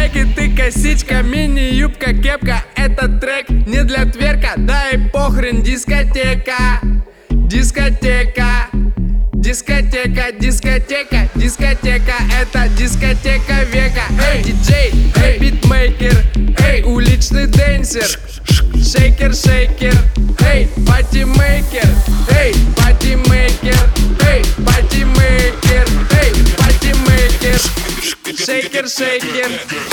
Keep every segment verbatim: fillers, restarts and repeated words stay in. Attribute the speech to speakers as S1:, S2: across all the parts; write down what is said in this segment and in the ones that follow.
S1: Треки ты косичка, мини-юбка, кепка. Этот трек не для тверка, да и похрен, дискотека. Дискотека, дискотека, дискотека, дискотека. Это дискотека века. Эй, диджей, эй, битмейкер, эй, уличный дэнсер, шейкер, шейкер, эй, патимейкер, эй, патимейкер, эй, патимейкер, эй, патимейкер, шейкер, шейкер.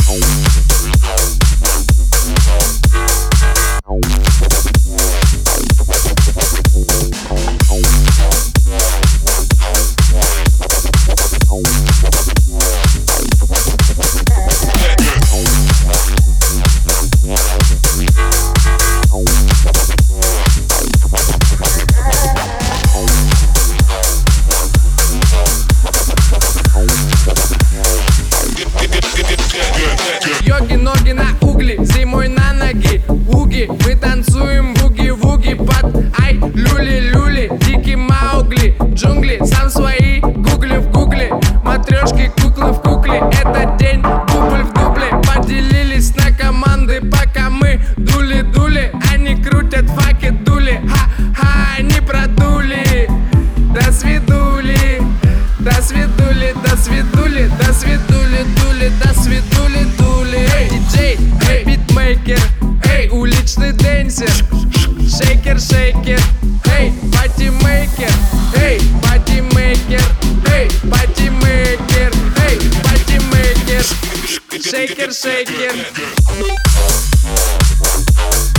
S1: Йоги, ноги на угли, зимой на ноги. Уги, мы танцуем буги-вуги под ай, люли-люли, дикий Маугли. Джунгли, сам свои гугли в гугле. Матрешки, куклы в кукле. Это день, дубль в дубле. Поделились на команды, пока мы дули-дули. Они крутят факи, дули. Ха-ха, они продули. До свидули, до свидули, до свидули, до свидули, дули, до свидули, дули. Эй, диджей, эй, битмейкер, эй, уличный дэнсер, шейкер, шейкер, эй, патимейкер, эй, патимейкер, эй, патимейкер, эй, патимейкер, шейкер, шейкер.